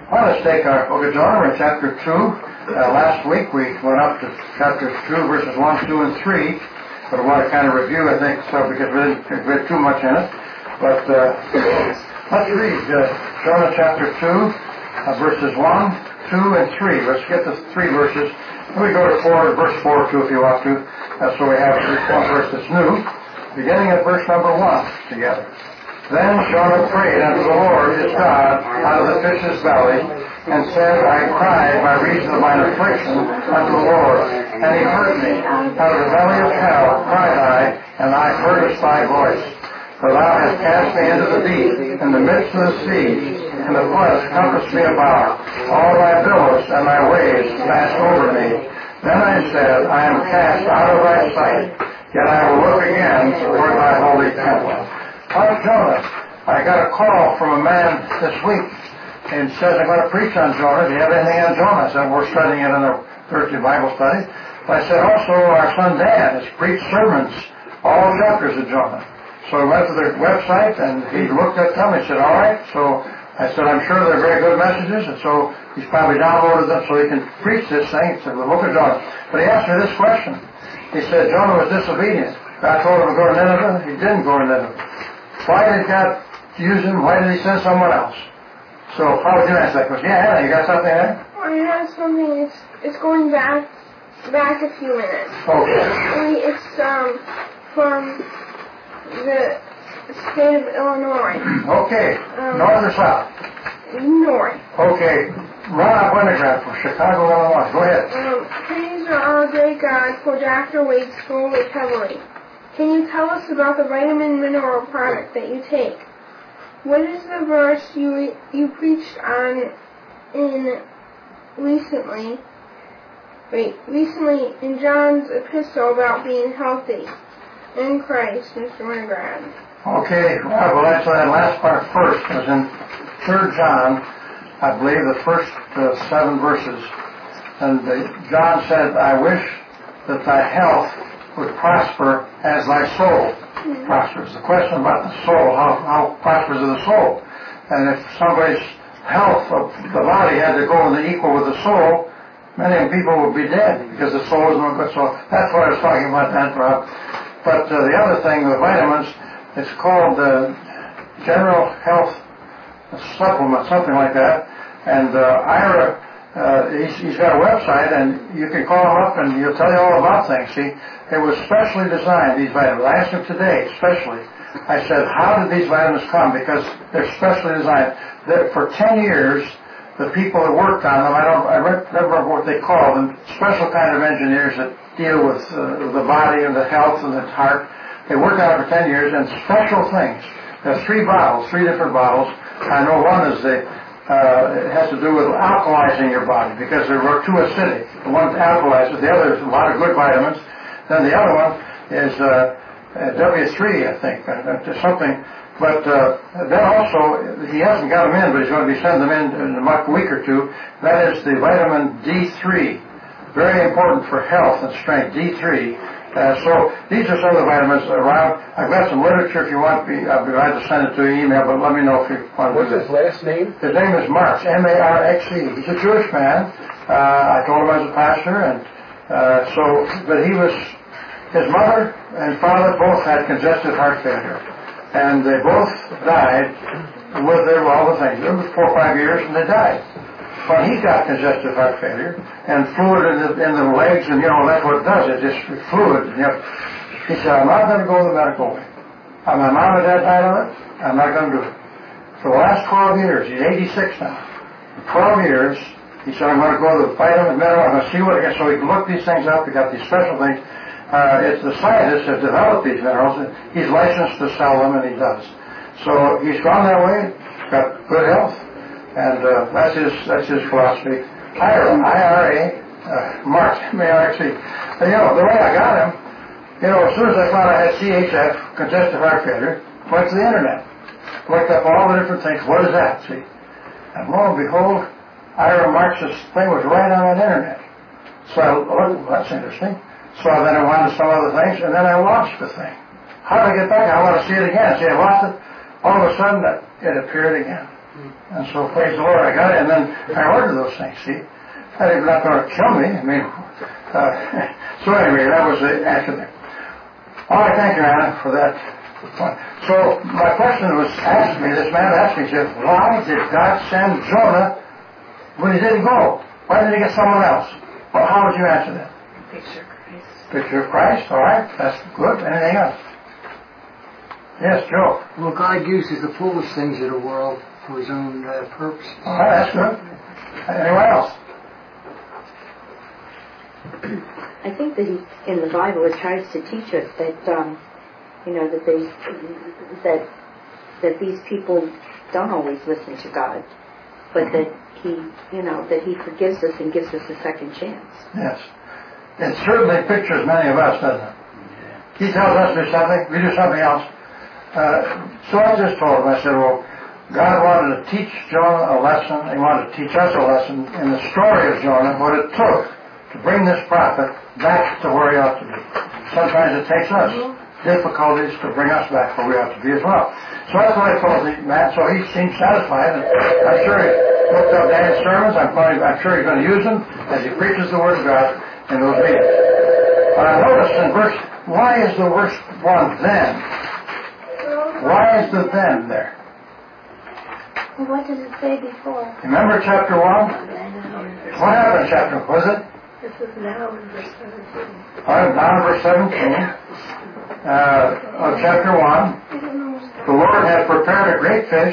Well, let's take our book of Jonah. We're in chapter 2. Last week we went up to chapter 2, verses 1, 2, and 3. But I want to kind of review, I think, so because we didn't read too much in it. But let's read Jonah chapter 2, verses 1, 2, and 3. Let's get the 3 verses. And we go to verse 4 too if you want to. So we have one verse that's new. Beginning at verse number 1 together. Then Jonah prayed unto the Lord his God out of the fish's belly, and said, I cried by reason of mine affliction unto the Lord, and he heard me. Out of the belly of hell cried I, and I heardest thy voice. For thou hast cast me into the deep, in the midst of the sea, and the floods compassed me about. All thy billows and thy waves passed over me. Then I said, I am cast out of thy sight, yet I will look again toward thy holy temple. Jonah, I got a call from a man this week, and says I'm going to preach on Jonah. Do you have anything on Jonah? I said, we're studying it in the Thursday Bible study. But I said, also, our son Dan has preached sermons, all chapters of Jonah. So I went to their website, and he looked at them, and he said, all right. So I said, I'm sure they're very good messages, and so he's probably downloaded them so he can preach this thing, the book of Jonah. But he asked me this question. He said, Jonah was disobedient. God told him to go to Nineveh. He didn't go to Nineveh. Why did God use him? Why did he send someone else? So how would you answer that question? Yeah, Hannah, you got something there? I have something. It's going back a few minutes. Okay. It's from the state of Illinois. Okay. North or south? North. Okay. Ron Winograd from Chicago, Illinois. Go ahead. Praise our great God for Dr. Wade's full recovery. Can you tell us about the vitamin mineral product that you take? What is the verse you preached on recently in John's epistle about being healthy in Christ, Mr. Winograd? Okay, well, that's that last part first. It was in 3 John, I believe, the first 7 verses. And John said, I wish that thy health would prosper as thy soul prospers. The question about the soul, how prosperous is the soul? And if somebody's health of the body had to go in the equal with the soul, many people would be dead because the soul is no good. So that's what I was talking about that. But the other thing, the vitamins, it's called General Health Supplement, something like that. And Ira, he's got a website, and you can call him up and he'll tell you all about things. See, it was specially designed, these vitamins. I asked him today, especially, I said, how did these vitamins come? Because they're specially designed. For 10 years, the people that worked on them, I remember what they called them, special kind of engineers that deal with the body and the health and the heart. They worked on it for 10 years, and special things. There's 3 different bottles. I know one is it has to do with alkalizing your body because they're too acidic. The one alkalizes, the other is a lot of good vitamins. Then the other one is W3, I think, something. But then also, he hasn't got them in, but he's going to be sending them in a week or two. That is the vitamin D3. Very important for health and strength, D3. So these are some of the vitamins around. I've got some literature if you want. I'll be glad to send it to you email, but let me know if you want to. What's his last name? His name is Marx, M-A-R-X-E. He's a Jewish man. I told him I was a pastor, and but his mother and father both had congestive heart failure, and they both died with all the things. It was 4 or 5 years, and they died. But he got congestive heart failure and fluid in the legs, and that's what it does. It's just fluid. He said, I'm not going to go the medical way. My mom and dad died on it. I'm not going to do it. For the last 12 years, he's 86 now. 12 years, he said, I'm going to go to the vitamin mineral. I'm going to see what I get. So he can look these things up. He got these special things. It's the scientists have developed these minerals, and he's licensed to sell them, and he does. So he's gone that way. He's got good health. And that's his philosophy. IRA, Marx, M-A-R-X-E. The way I got him, as soon as I found I had CHF, congestive heart failure, went to the internet, looked up all the different things. What is that? See, and lo and behold, Ira Marx's thing was right on that internet. So I looked, well, that's interesting. So then I wanted some other things, and then I launched the thing. How did I get back? I want to see it again. See, I lost it. All of a sudden, it appeared again. And so, praise the Lord, I got it, and then I ordered those things, see. They're not going to kill me. I mean, so anyway, that was the answer there. All right, thank you, Anna, for that. So my question was asked me, this man asked me, he said, why did God send Jonah when he didn't go? Why didn't he get someone else? Well, how would you answer that? Picture of Christ. Picture of Christ, all right, that's good. Anything else? Yes, Joe. Well, God uses the foolish things of the world for His own purpose. All right, that's good. Anyone else? I think that in the Bible it tries to teach us that that these people don't always listen to God, but that He forgives us and gives us a second chance. Yes. It certainly pictures many of us, doesn't it? He tells us to do something, we do something else. So I just told him, I said, well, God wanted to teach Jonah a lesson. He wanted to teach us a lesson in the story of Jonah, what it took to bring this prophet back to where he ought to be. Sometimes it takes us difficulties to bring us back where we ought to be as well. So that's what I told the man. So he seemed satisfied, and I'm sure he looked up Dan's sermons. I'm sure he's going to use them as he preaches the Word of God in those meetings. But I noticed in why is the verse 1 then? Why is the then there? Well, what does it say before? Remember chapter 1? What happened in chapter 1? Was it? This is now in verse 17. All right, now in verse 17 of chapter 1, the Lord had prepared a great fish,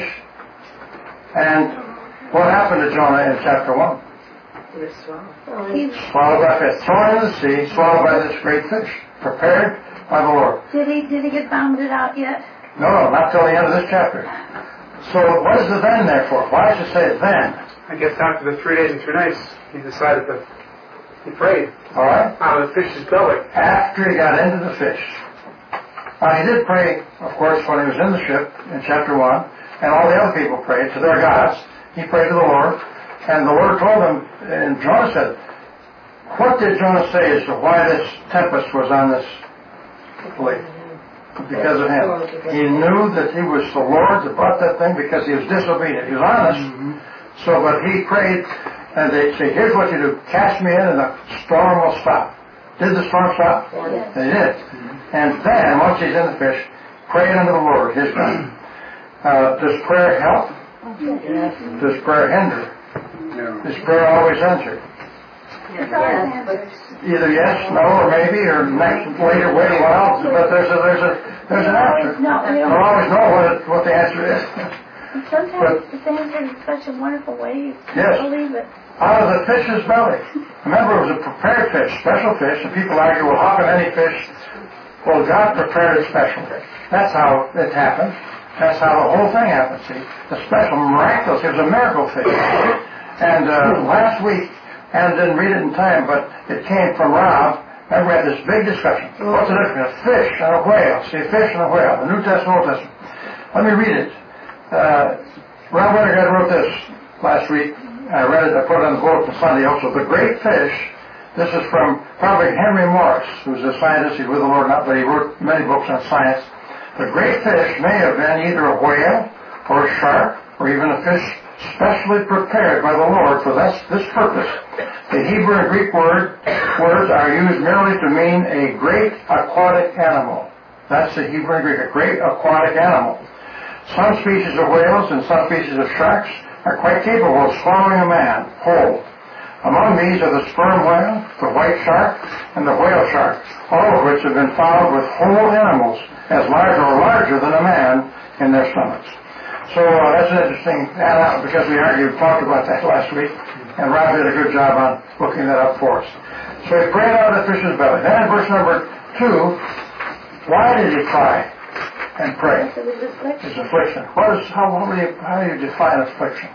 and what happened to Jonah in chapter 1? He was swallowed. Swallowed by fish. Thrown in the sea, swallowed by this great fish, prepared by the Lord. Did he get vomited out yet? No, not till the end of this chapter. So what is the then there for? Why does it say then? I guess after the 3 days and 2 nights, he decided that he prayed All right? out of the fish's belly. After he got into the fish. Now he did pray, of course, when he was in the ship in chapter 1, and all the other people prayed to their gods. He prayed to the Lord, and the Lord told him, and Jonah said, what did Jonah say as to why this tempest was on this lake? Because of him. He knew that he was the Lord that brought that thing because he was disobedient. He was honest. So, but he prayed, and they said, here's what you do. Cast me in and the storm will stop. Did the storm stop? Yes. They did. And then, once he's in the fish, praying unto the Lord, his God. Does prayer help? Yes. Does prayer hinder? No. Is prayer always answered? It's always answered. Either yes, no, or maybe, or next, later, wait a while, but there's an answer. No, we We'll don't. always know what the answer is. Sometimes it's answered in such a wonderful way. Yes. Believe it. Out of the fish's belly. Remember, it was a prepared fish, special fish, and people argue, well, how can any fish? Well, God prepared it specially. That's how it happened. That's how the whole thing happened, see. The special, miraculous, it was a miracle fish. And last week, and didn't read it in time, but it came from Rob. Remember, we had this big discussion. What's the difference? A fish and a whale. See, a fish and a whale. The New Testament, Old Testament. Let me read it. Rob Wintergard wrote this last week. I read it. I put it on the bulletin Sunday also. The great fish. This is from probably Henry Morris, who's a scientist. He's with the Lord now, but he wrote many books on science. The great fish may have been either a whale or a shark or even a fish specially prepared by the Lord for this purpose. The Hebrew and Greek words are used merely to mean a great aquatic animal. That's the Hebrew and Greek, a great aquatic animal. Some species of whales and some species of sharks are quite capable of swallowing a man whole. Among these are the sperm whale, the white shark, and the whale shark, all of which have been found with whole animals as large or larger than a man in their stomachs. So that's an interesting add-on because we talked about that last week, and Rob did a good job on looking that up for us. So he prayed out of the fish's belly. Then in verse number 2, why did he cry and pray? His affliction. How do you define affliction?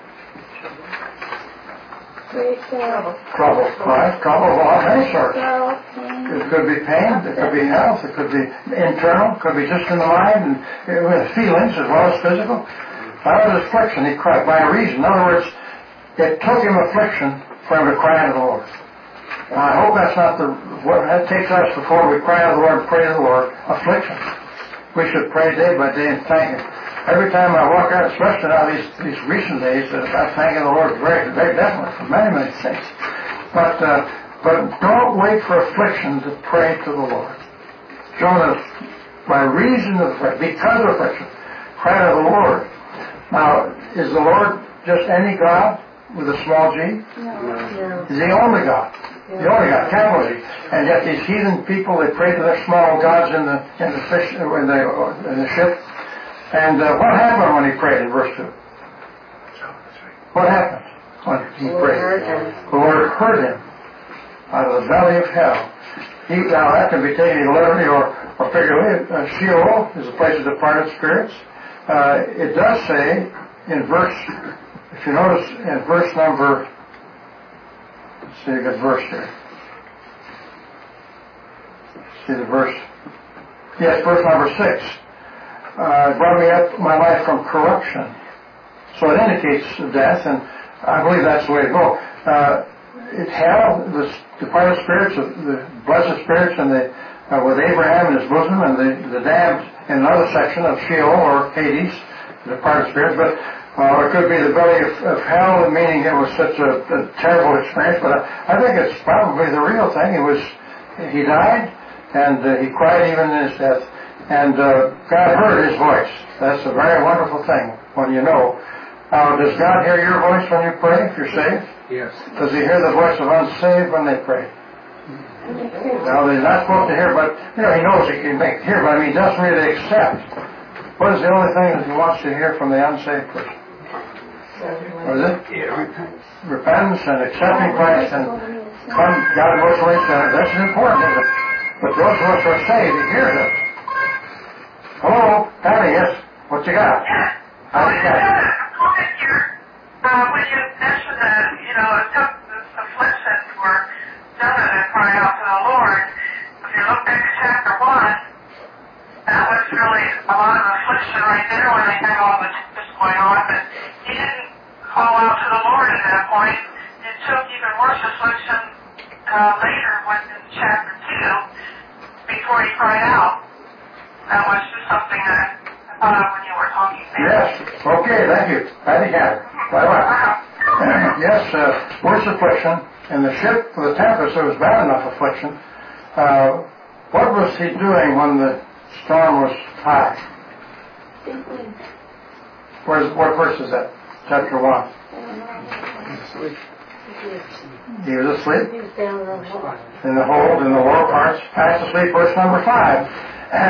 Great trouble. Trouble, right? Trouble of all many sorts. Sorrow, pain. It could be pain, it could be health, it could be internal, it could be just in the mind and with feelings as well as physical. Out of his affliction, he cried by reason. In other words, it took him affliction for him to cry unto the Lord. And I hope that's not what that takes us before we cry unto the Lord and pray to the Lord. Affliction. We should pray day by day and thank Him. every time I walk out, especially now these recent days, I'm thanking the Lord very, very definitely for many, many things. But don't wait for affliction to pray to the Lord. Jonah, by reason of affliction, because of affliction, cried to the Lord. Now, is the Lord just any God with a small g? No. Is he the only God? The only God, capital G. And yet these heathen people, they pray to their small gods in the ship. And what happened when he prayed in verse 2? What happened when he prayed? The Lord heard him out of the belly of hell. Now that can be taken literally or figuratively. Sheol is a place of departed spirits. It does say in verse, if you notice in verse number, let's see a good verse here. See the verse. Yes, verse number 6. Brought me up my life from corruption. So it indicates death, and I believe that's the way to go. Hell, the departed spirits, the blessed spirits, and with Abraham in his bosom, and the damned in another section of Sheol or Hades, the departed spirits. But it could be the belly of hell, meaning it was such a terrible experience. But I think it's probably the real thing. He died, and he cried even in his death. And God heard his voice. That's a very wonderful thing when you know. Does God hear your voice when you pray, if you're saved? Yes. Does he hear the voice of unsaved when they pray? No, he's not supposed to hear, but he knows he can make hear, but he doesn't really accept. What is the only thing that he wants to hear from the unsaved person? What is it? Repentance and accepting Christ and God emotionally. This is important, isn't it? But those of us who are saved, he hears it. Hello, Patty, yes. What you got? Yeah. How's it going? When you mentioned that, some afflictions were done and cry out to the Lord, if you look back at chapter 1, that was really a lot of affliction right there when they had all this going on, but he didn't call out to the Lord at that point. It took even worse affliction later in chapter 2 before he cried out. That was just something that I thought of when you were talking there. Yes. Okay, thank you. Patty got it. Bye-bye. Yes, worse affliction. In the ship for the tempest, there was bad enough affliction. What was he doing when the storm was high? What verse is that? Chapter 1. He was asleep. In the hold, in the lower parts. Fast asleep, verse number 5.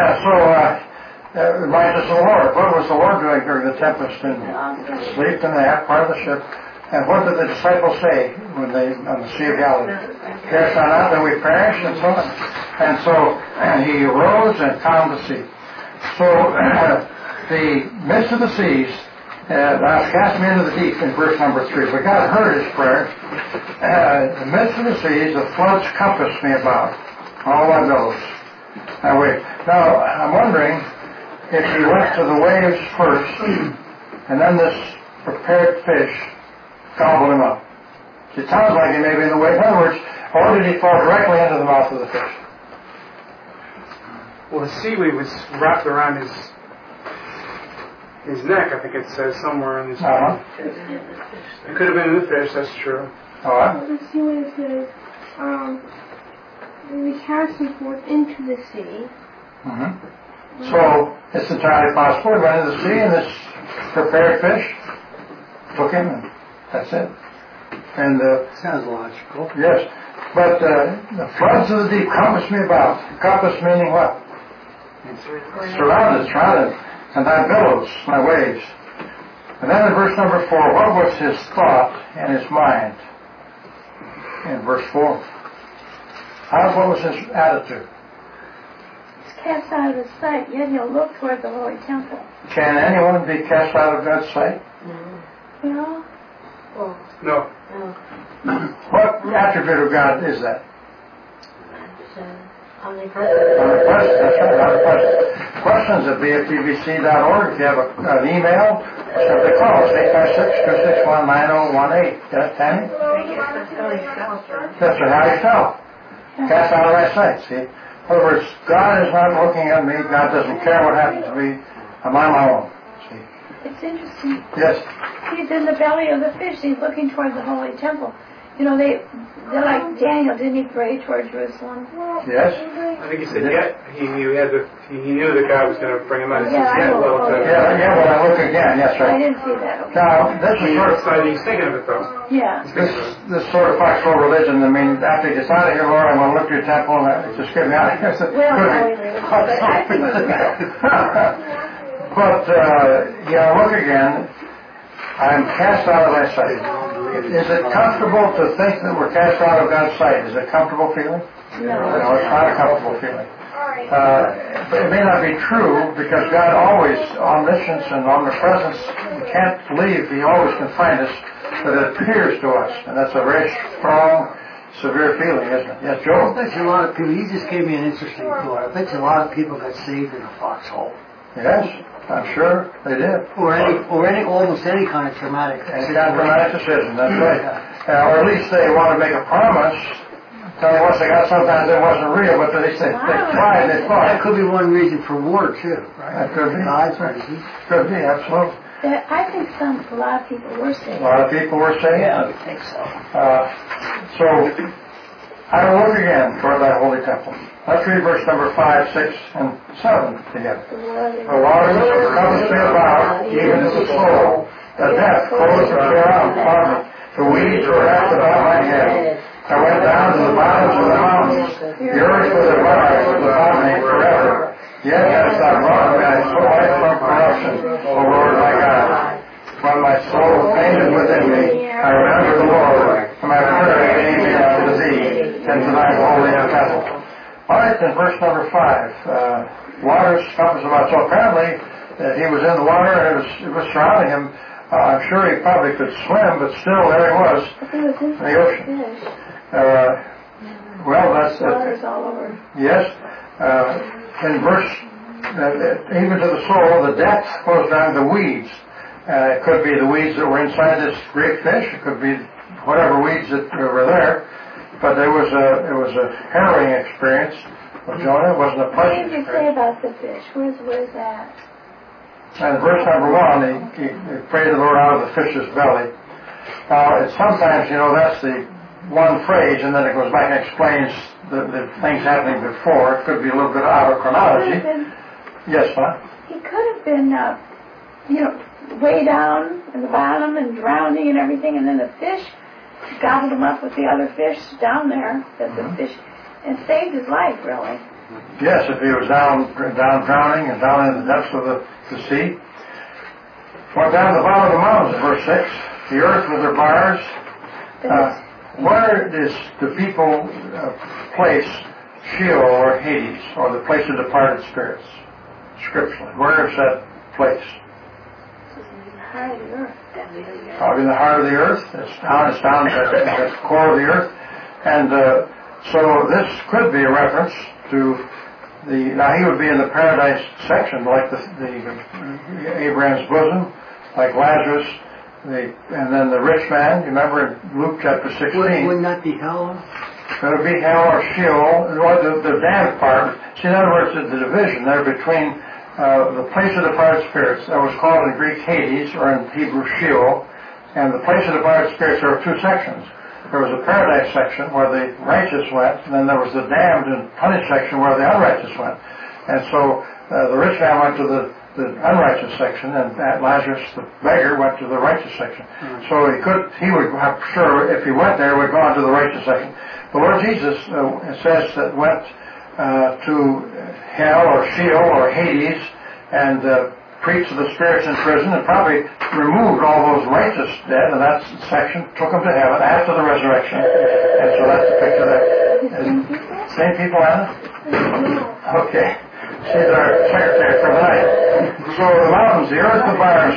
It reminds us of the Lord. What was the Lord doing during the tempest? And sleep in the half part of the ship. And what did the disciples say when they on the Sea of Galilee? Cast on out, then we perish, and so on. And he arose and calmed the sea. So the midst of the seas, thou cast me into the deep in verse number 3. But God heard his prayer. In the midst of the seas, the floods compassed me about. All my billows. Now, I'm wondering if he went to the waves first, and then this prepared fish gobbled him up. It sounds like he may be in the way. In other words, or did he fall directly into the mouth of the fish? Well, the seaweed was wrapped around his neck, I think it says somewhere in his It could have been in the fish, that's true. All right. The seaweed says, we cast him forth into the sea. Mm-hmm. So it's entirely possible he went into the sea and this prepared fish took him, and that's it. And sounds logical. Yes, but the floods of the deep compassed me about. Compass meaning what? Surrounded, and thy billows, my waves. And then in verse number 4, what was his thought and his mind? In verse 4. What was his attitude? He's cast out of his sight, yet he'll look toward the Holy Temple. Can anyone be cast out of God's sight? No. No. What attribute of God is that? Omnipresent. Omnipresent, that's right, omnipresent. Questions at bftbc.org. If you have an email, simply call us, 856-261-9018. Yes, Tammy? That's how you tell. Cast out of my sight, see? In other words, God is not looking at me. God doesn't care what happens to me. I'm on my own, see? It's interesting. Yes. He's in the belly of the fish. He's looking towards the holy temple. You know, they're like Daniel. Didn't he pray toward Jerusalem? Yes. I think he said, he knew that God was going to bring him out. He says, Yeah, I know. Yeah, when I look again, yes, I right. didn't see that. Okay. Now, this is sort of, He's thinking of it, though. Yeah. this sort of foxhole religion. I mean, after he gets out of here, Lord, I'm going to look to your temple and just get me out of here. Well, but I think it's real. But, look again. I'm cast out of thy sight. Is it comfortable to think that we're cast out of God's sight? Is it a comfortable feeling? No, it's not a comfortable feeling. But it may not be true because God always, omniscience and omnipresence, we can't believe He always can find us, but it appears to us. And that's a very strong, severe feeling, isn't it? Yes, Joe? I bet you a lot of people, you just gave me an interesting thought. I bet you a lot of people got saved in a foxhole. Yes, I'm sure they did. Or almost any kind of traumatic Any kind of dramatic decision, that's right. Or at least they want to make a promise. Tell you once they got, sometimes it wasn't real, but they tried, they thought. That could be one reason for war, too. Right? That could be. God's reason. Could be, absolutely. I think a lot of people were saved. A lot of people were saved. Yeah, I would think so. So, I will look again toward thy holy temple. Let's read verse number 5, 6, and 7 together. The waters compassed me about, even as a soul. The death closed around upon me. The weeds were wrapped about my head. I went down to the bottoms of the mountains. The earth was a bars was upon me forever. Yet hast thou brought my life from corruption, O Lord my God. When my soul fainted within me, I remembered the Lord, and my prayer came unto thee, and to thy holy temple. All right, then verse number 5. Waters compassed about. So apparently he was in the water and it was surrounding him. I'm sure he probably could swim, but still there he was in the ocean. Water's all over. Yes. In verse, even to the soul, the depth goes down to weeds. It could be the weeds that were inside this great fish. It could be whatever weeds that were there. But it was a harrowing experience with Jonah. It wasn't a pleasant experience. What did you say about the fish? Where's that? And verse number 1, he prayed the Lord out of the fish's belly. Now, sometimes, that's the one phrase, and then it goes back and explains the things happening before. It could be a little bit out of chronology. Yes, ma'am? He could have been, way down in the bottom and drowning and everything, and then the fish gobbled him up with the other fish down there, the fish, and saved his life, really. Yes, if he was down drowning and down in the depths of the sea. Went down to the bottom of the mountains, verse 6. The earth with her bars. Where does the people place Sheol or Hades, or the place of departed spirits, scripturally? Where is that place? Heart of the earth. Probably in the heart of the earth. It's down at the core of the earth. And so this could be a reference to now he would be in the paradise section, like the Abraham's bosom, like Lazarus, and then the rich man. You remember in Luke chapter 16. Wouldn't that be hell? It would be hell or Sheol, or the damned part. See, in other words, the division there between the place of departed spirits, that was called in Greek Hades, or in Hebrew Sheol, and the place of departed spirits, there were two sections. There was a paradise section where the righteous went, and then there was the damned and punished section where the unrighteous went. And so the rich man went to the unrighteous section, and Lazarus, the beggar, went to the righteous section. So he would have, sure, if he went there, would go on to the righteous section. The Lord Jesus, it says, that went to hell or Sheol or Hades and preached to the spirits in prison, and probably removed all those righteous dead in that section, took them to heaven after the resurrection. And so that's the picture there. Same people, Anna? Okay. She's our secretary for the night. So the mountains, the earth, the bars.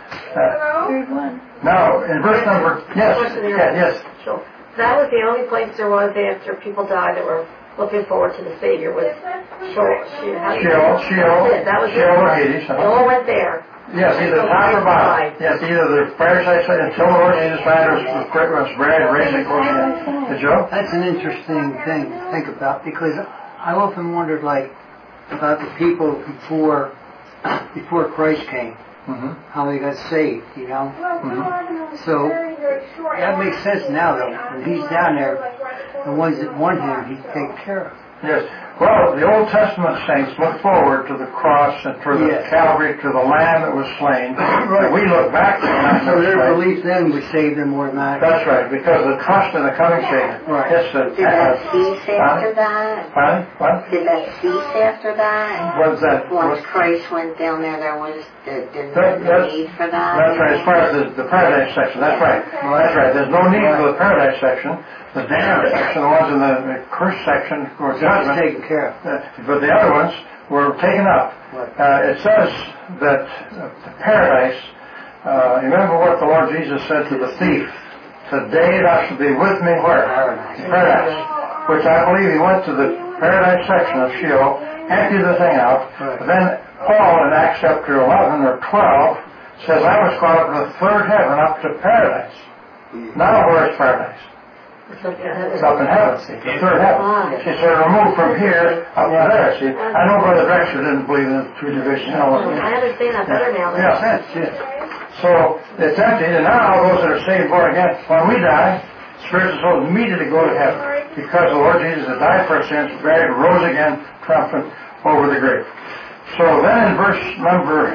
Now, in verse number, yes. Sure. That was the only place there was after people died that were looking forward to the Savior was Sheol. That was Sheol or Hades. They all went there. Yes, either top or bottom. Yes, either the paradise until the Lord Jesus died was bread, raised and close. Joe? That's an interesting thing to think about, because I often wondered, about the people before Christ came. how they got saved, you know. So that makes sense now, though. When he's down there, the ones that want him, he's taking care of. Yes. Well, the Old Testament saints look forward to the cross and to the Calvary, to the Lamb that was slain. Right. We look back to the Lamb that So was their slain. belief then would save them more than that. That's right, because the trust in the coming Savior. Right. Yes, Did that cease after that? Pardon? What? Did that cease after that? What's that? Once Christ went down there, there was the need for that? That's right, as far as the paradise section, that's right. That's right, there's no need for the paradise section. The damned section, the ones in the cursed section, or judgment, taken care of. But the other ones were taken up. It says that paradise, remember what the Lord Jesus said to the thief, today thou shalt be with me where? Paradise. Which I believe he went to the paradise section of Sheol, emptied the thing out, but then Paul in Acts chapter 11 or 12 says, I was caught up to the third heaven, up to paradise. Now where is paradise? It's up in heaven, see, the third heaven. She said, removed from here up to there, see. I know Brother Drexler didn't believe in the three division. I understand that better now. Yeah. So it's emptied, and now those that are saved born again, when we die, spiritual souls immediately go to heaven because the Lord Jesus had died for our sins, buried, rose again, triumphant over the grave. So then in verse number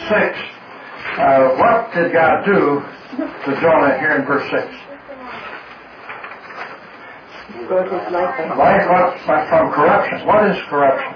6, what did God do to Jonah here in verse 6? Wrote his Life from corruption. What is corruption?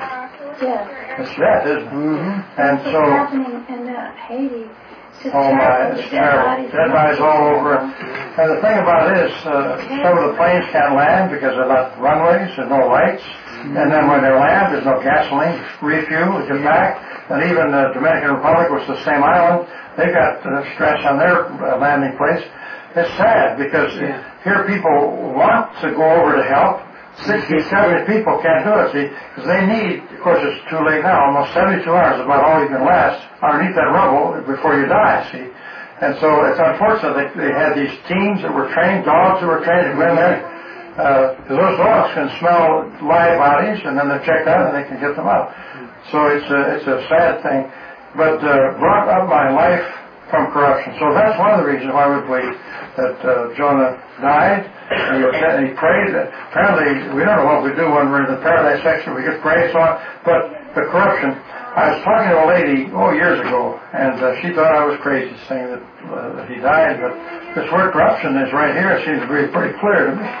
Death. It's death, isn't it? And What's so, happening in Haiti? It's just oh my, terrible. it's terrible. Dead bodies all over. And the thing about it is, some of the planes can't land because they're not runways, there's no lights. And then when they land, there's no gasoline refuel to get back. And even the Dominican Republic, which is the same island, they've got stress on their landing place. It's sad because here people want to go over to help. 60, 70 people can't do it, see, because they need, of course it's too late now, almost 72 hours is about all you can last underneath that rubble before you die, see. And so it's unfortunate they had these teams that were trained, dogs that were trained to go in there, because those dogs can smell live bodies and then they're checked out and they can get them out. So it's a sad thing. But brought up my life from corruption. So that's one of the reasons why we believe that Jonah died. He prayed. Apparently, we don't know what we do when we're in the paradise section. We get prayed, so on. But the corruption. I was talking to a lady, years ago, and she thought I was crazy saying that he died. But this word corruption is right here. It seems to be pretty clear to me.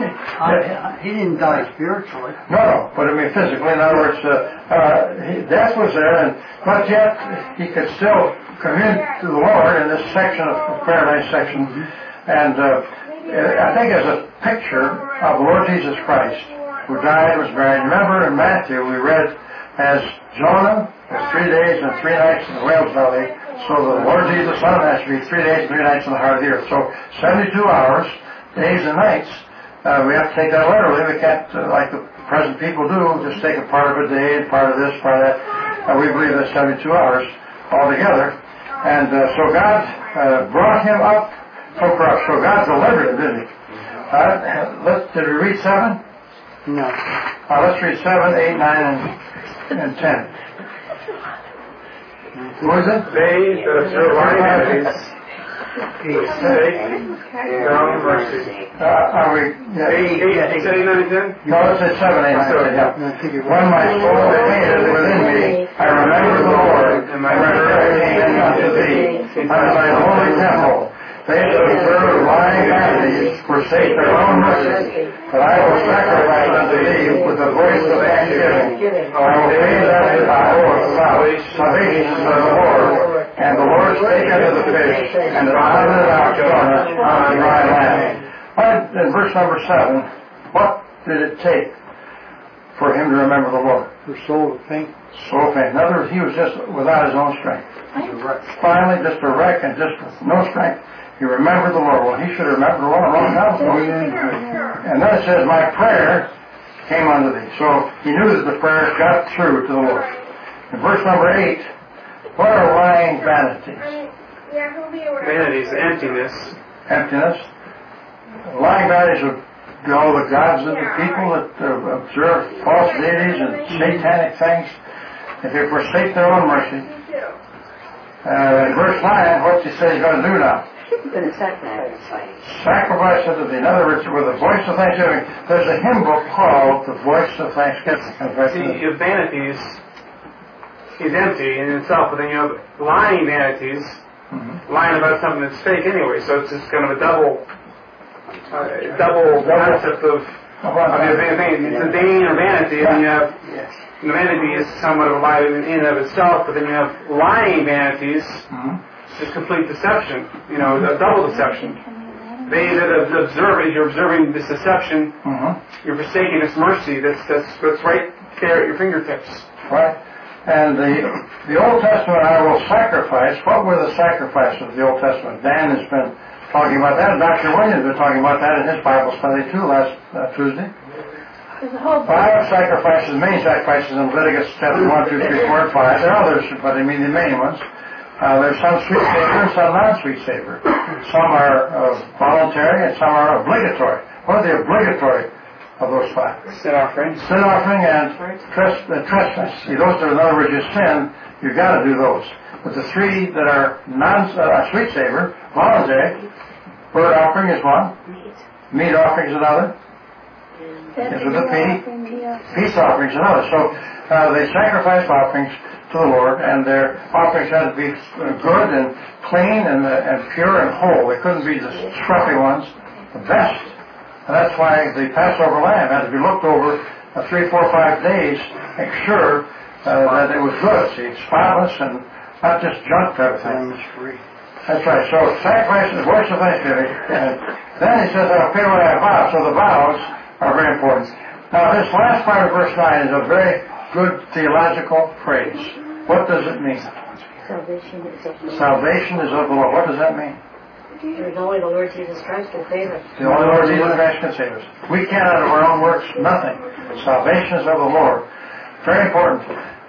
He didn't die spiritually. No, but I mean physically. In other words, death was there, but yet he could still commune to the Lord in this section of the paradise section. And I think as a picture of the Lord Jesus Christ, who died, was buried. Remember in Matthew we read, as Jonah was 3 days and 3 nights in the whale's belly, so the Lord Jesus Son has to be 3 days and 3 nights in the heart of the earth. So 72 hours, days and nights. We have to take that literally. We can't, like the present people do, just take a part of a day and part of this, part of that. We believe that's 72 hours altogether. And so God brought him up from corruption. So God delivered him, didn't he? Did we read 7? No. Let's read 7, 8, 9, and 10. What is it? They that observe our enemies, mercy. Are we? Yeah. 8, 9, and 10? No, it said 7, 8, 9, 10. Yeah. When my soul fainted within me, I remembered the Lord, and my prayer came unto thee, unto thy holy temple. They that observe lying vanities forsake their own mercy, but I will sacrifice unto thee with the voice of thanksgiving. I will pay that which I owe salvation to the Lord. And the Lord spake unto the fish, and vomited out Jonah on the dry land. In verse number 7, what did it take for him to remember the Lord? For soul to faint. Soul faint. In other words, he was just without his own strength. Finally, just a wreck and just with no strength. He remembered the Lord. Well, he should have remembered the Lord a long time ago. And then it says, my prayer came unto thee. So he knew that the prayers got through to the Lord. In verse number 8, what are lying vanities? Vanities, emptiness. Emptiness. Lying vanities would be all the gods of the people that observe false deities and satanic things. If they forsake their own mercy, In verse 9, what's he say he's going to do now? He's going to sacrifice. Sacrifice unto thee. In other words, with a voice of thanksgiving. There's a hymn book called The Voice of Thanksgiving. See, your vanity is empty in itself, but then you have lying vanities, lying about something that's fake anyway. So it's just kind of a double concept of your vanity. It's a vain or vanity, and you have the vanity is somewhat of a lie in and of itself, but then you have lying vanities. It's complete deception, a double deception. They that observe it, you're observing this deception, you're forsaking this mercy that's right there at your fingertips. Right. And the Old Testament, I will sacrifice. What were the sacrifices of the Old Testament? Dan has been talking about that, and Dr. Williams has been talking about that in his Bible study too last Tuesday. 5 sacrifices, main sacrifices in Leviticus chapter 1, 2, 3, 4, and 5. There are others, but I mean the main ones. There's some sweet savor and some non-sweet savor. Some are voluntary and some are obligatory. What are the obligatory of those 5? Sin offering. Sin offering and trespass. See, those are, in other words, you sin, you've got to do those. But the 3 that are sweet savor, voluntary, bird offering is one, meat offering is another, is with the peace offering is another. So they sacrifice offerings to the Lord, and their offerings had to be good and clean and pure and whole. They couldn't be the scruffy ones, the best. And that's why the Passover lamb had to be looked over 3, 4, 5 days, make sure that it was good. See, spotless and not just junk to everything. That's right. So sacrifice is the voice of thanksgiving. And then he says, I'll pay what I vow. So the vows are very important. Now this last part of verse 9 is a very good theological phrase. What does it mean? Salvation is of the Lord. Salvation is of the Lord. What does that mean? There's only the Lord Jesus Christ can save us. The only Lord Jesus Christ can save us. We can't out of our own works, nothing. Salvation is of the Lord. Very important.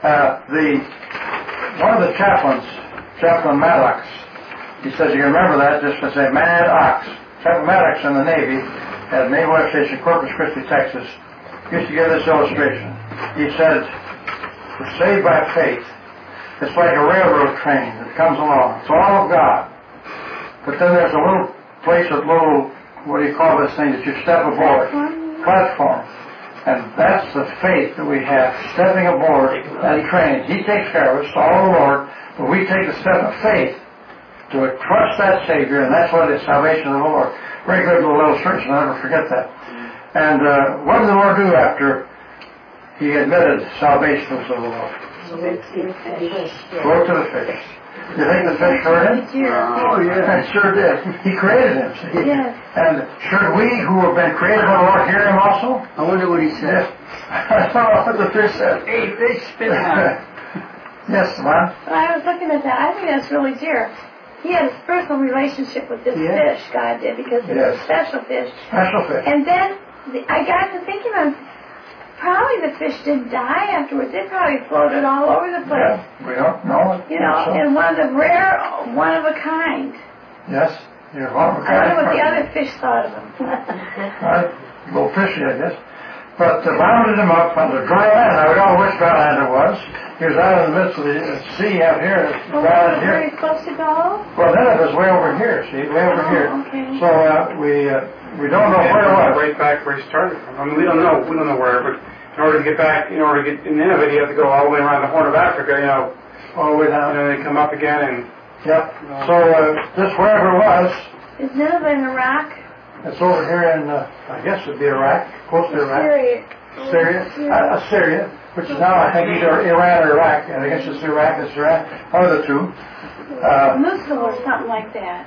One of the chaplains, Chaplain Maddox, he says, you can remember that just to say Maddox. Chaplain Maddox in the Navy at Naval Air Station, Corpus Christi, Texas, used to give this illustration. He said, we're saved by faith. It's like a railroad train that comes along. It's all of God. But then there's a little place, what do you call this thing that you step aboard? Platform. And that's the faith that we have, stepping aboard that train. He takes care of us, all the Lord, but we take the step of faith to trust that Savior, and that's what is salvation of the Lord. Very good little illustration, I'll never forget that. And what did the Lord do after he admitted salvation was of the Lord? Spoke to the fish. You think the fish heard him? Oh, yeah. It sure did. He created him, see? Yes. And should we, who have been created by the Lord, hear him also? I wonder what he said. I saw what the fish said. Hey, fish, spit out. Yes, man. I was looking at that. I think that's really dear. He had a personal relationship with this fish, God did, because it's a special fish. Special fish. And then I got to thinking on probably the fish didn't die afterwards. They probably floated all over the place. Yeah, we don't know. And one of the rare, one of a kind. Yes, you're one of a kind. I wonder what the other fish thought of him. Right, a little fishy, I guess. But rounded him up on the dry land. Now, we don't know which dry land it was. He was out in the midst of the sea out here. Where he was supposed to go? Well, then it was way over here, see, way over here. Okay. So we don't know where it was. Right back where he started from. I mean, we don't know where, but in order to get back, in order to get in Nineveh, you have to go all the way around the Horn of Africa, all the way down. And then they come up again and... Yep. So just wherever it was. Is Nineveh in Iraq? It's over here in, I guess it'd be Iraq, close to Iraq. Syria, which is now, I think, either Iran or Iraq. And I guess it's Iraq, one of the two. Mosul or something like that.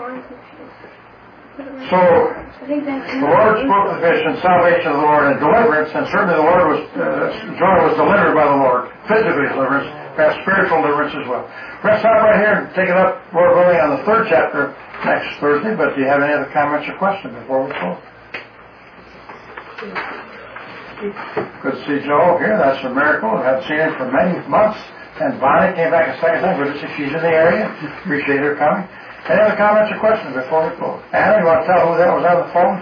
So, the Lord spoke to the fish and salvation of the Lord and deliverance, and certainly the Lord was, Jonah was delivered by the Lord, physically deliverance, perhaps spiritual deliverance as well. We're going to stop right here and take it up, Lord willing, on the 3rd chapter next Thursday, but do you have any other comments or questions before we close? Good to see Joe here. That's a miracle. I haven't seen him for many months. And Bonnie came back a second time. Good to see she's in the area. Appreciate her coming. Any other comments or questions before we close? Anna, you want to tell who that was on the phone?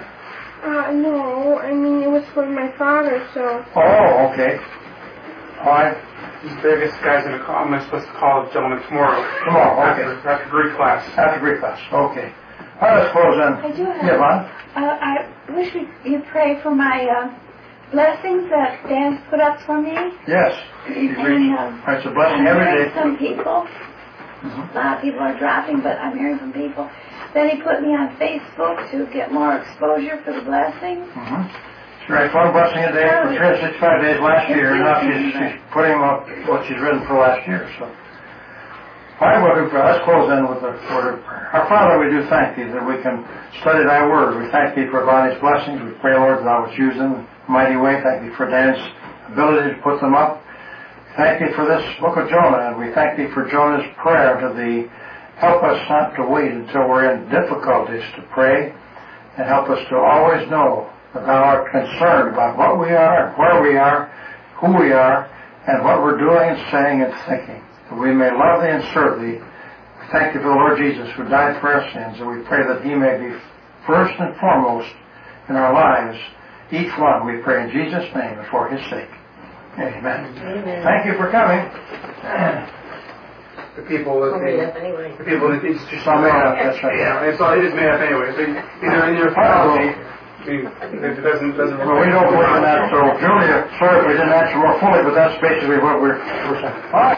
No. I mean, it was for my father, so... Oh, okay. All right. I guess the guy's going to call. I'm supposed to call the gentleman tomorrow. Tomorrow, okay. After Greek class. After Greek class, okay. All right, let's close then. I do have. Yeah, Vaughn? I wish you'd pray for my blessings that Dan's put up for me. Yes. And It's a blessing every day. Some people. A lot of people are dropping, but I'm hearing from people. Then he put me on Facebook to get more exposure for the blessings. She writes one blessing a day for 365 days last year, and now she's putting up what she's written for last year. So, all right, well, let's close then with a word of prayer. Our Father, we do thank Thee that we can study Thy Word. We thank Thee for Bonnie's blessings. We pray, Lord, that Thou would use them in a mighty way. Thank Thee for Dan's ability to put them up. Thank Thee for this book of Jonah, and we thank Thee for Jonah's prayer to Thee. Help us not to wait until we're in difficulties to pray, and help us to always know that Thou art concerned about what we are, where we are, who we are, and what we're doing and saying and thinking, that we may love Thee and serve Thee. We thank Thee for the Lord Jesus who died for our sins, and we pray that He may be first and foremost in our lives, each one, we pray in Jesus' name and for His sake. Amen. Thank you for coming. The people that the people that it's just made up. That's right. Yeah, it is made up anyway. So in your theology, it doesn't. Well, we don't believe in that. So Julia, sorry if we didn't answer more fully, but that's basically what we're saying. All right.